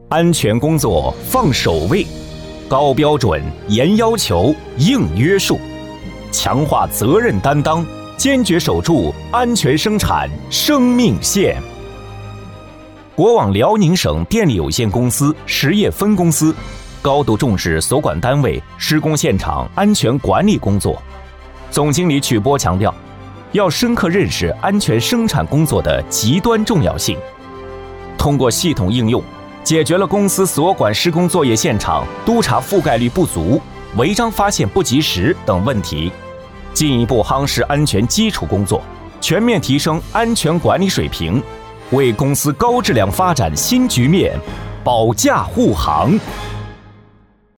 安全工作放首位，高标准、严要求、硬约束，强化责任担当，坚决守住安全生产生命线。国网辽宁省电力有限公司实业分公司高度重视所管单位施工现场安全管理工作。总经理曲波强调，要深刻认识安全生产工作的极端重要性，通过系统应用，解决了公司所管施工作业现场督查覆盖率不足、违章发现不及时等问题，进一步夯实安全基础工作，全面提升安全管理水平，为公司高质量发展新局面保驾护航。